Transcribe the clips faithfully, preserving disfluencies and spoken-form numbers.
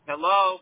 Hello?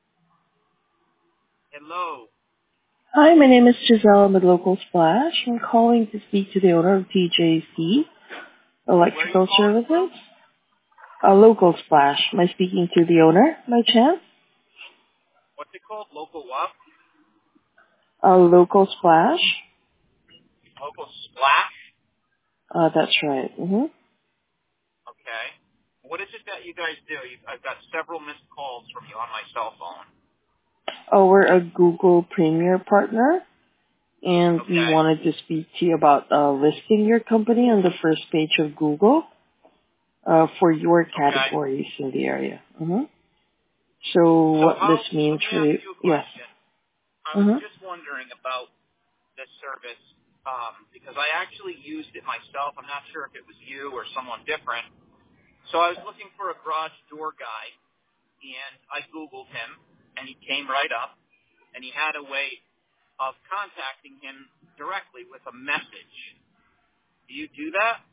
Hello? Hi, my name is Giselle. I'm with Local Splash. I'm calling to speak to the owner of T J C Where are you Electrical calling from? Services. Uh, Local Splash. Am I speaking to the owner, by chance? What's it called? Local what? Uh, Local Splash? Local Splash? Uh, that's right. Mm-hmm. Okay. What is it that you guys do? You, I've got several missed calls from you on my cell phone. Oh, we're a Google Premier partner, and we Okay. wanted to speak to you about uh, listing your company on the first page of Google uh, for your Okay. categories in the area. Mm-hmm. So So what this how, means let me for ask you? you a Yes. question. I was Mm-hmm. just wondering about this service um, because I actually used it myself. I'm not sure if it was you or someone different. So I was looking for a garage door guy, and I Googled him, and he came right up, and he had a way of contacting him directly with a message. Do you do that?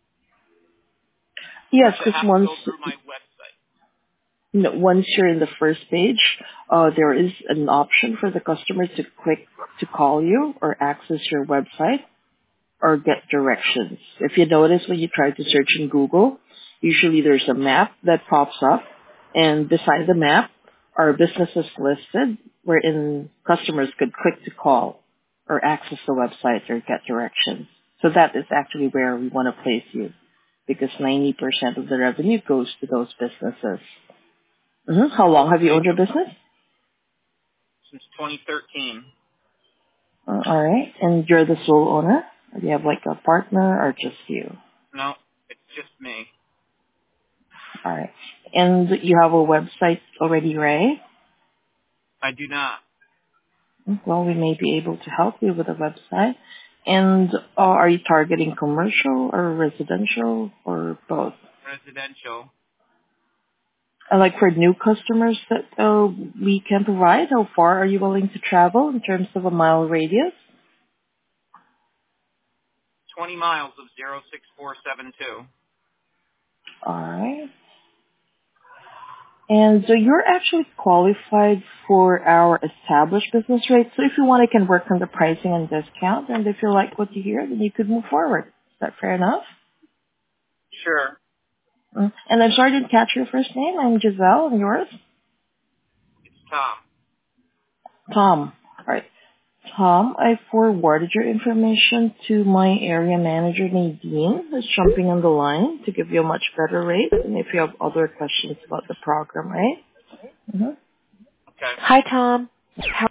Or Yes, does it because have to once go through my website? No, once you're in the first page, uh, there is an option for the customer to click to call you or access your website or get directions. If you notice when you try to search in Google, usually there's a map that pops up, and beside the map are businesses listed wherein customers could click to call or access the website or get directions. So that is actually where we want to place you because ninety percent of the revenue goes to those businesses. hmm How long have you Okay, owned your so business? since twenty thirteen. Uh, all right. And you're the sole owner? Or do you have like a partner or just you? No, it's just me. All right. And you have a website already, right? I do not. Well, we may be able to help you with a website. And uh, are you targeting commercial or residential or both? Residential. And like for new customers that uh, we can provide, how far are you willing to travel in terms of a mile radius? twenty miles of zero six four seven two. All right. And so you're actually qualified for our established business rate. So if you want, I can work on the pricing and discount. And if you like what you hear, then you could move forward. Is that fair enough? Sure. Mm. And I'm sorry I didn't catch your first name. I'm Giselle. And yours? It's Tom. Tom. All right. Tom, I forwarded your information to my area manager, Nadine, who's jumping on the line to give you a much better rate. And if you have other questions about the program, right? Mm-hmm. Okay. Hi, Tom. How